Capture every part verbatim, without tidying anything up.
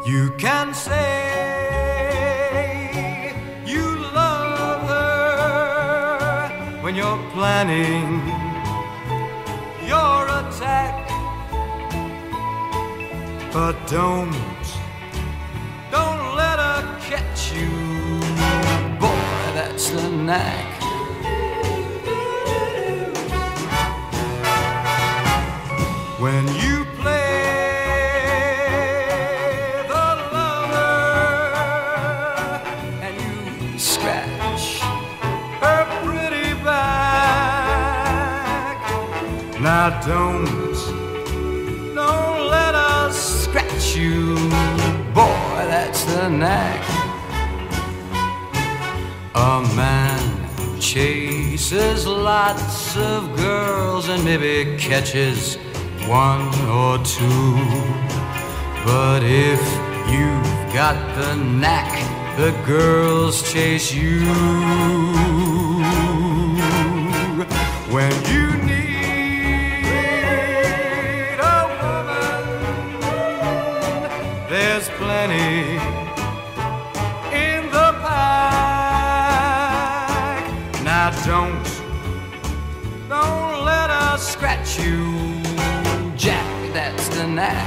You can say you love her when you're planning your attack, but don't, don't let her catch you. Boy, that's the knack. When you scratch her pretty back. Now don't, don't let us scratch you. Boy, that's the knack. A man chases lots of girls and maybe catches one or two, but if you've got the knack, the girls chase you. When you need a woman, there's plenty in the pack. Now don't, don't let us scratch you, Jack, that's the knack.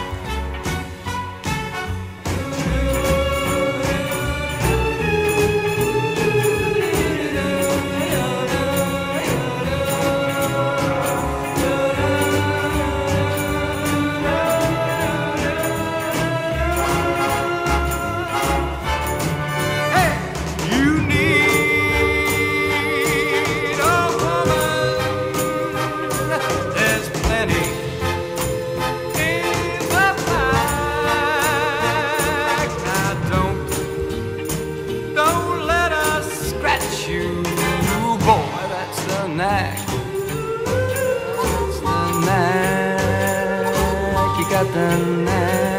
Boy, that's the knack. That's the knack. You got the knack.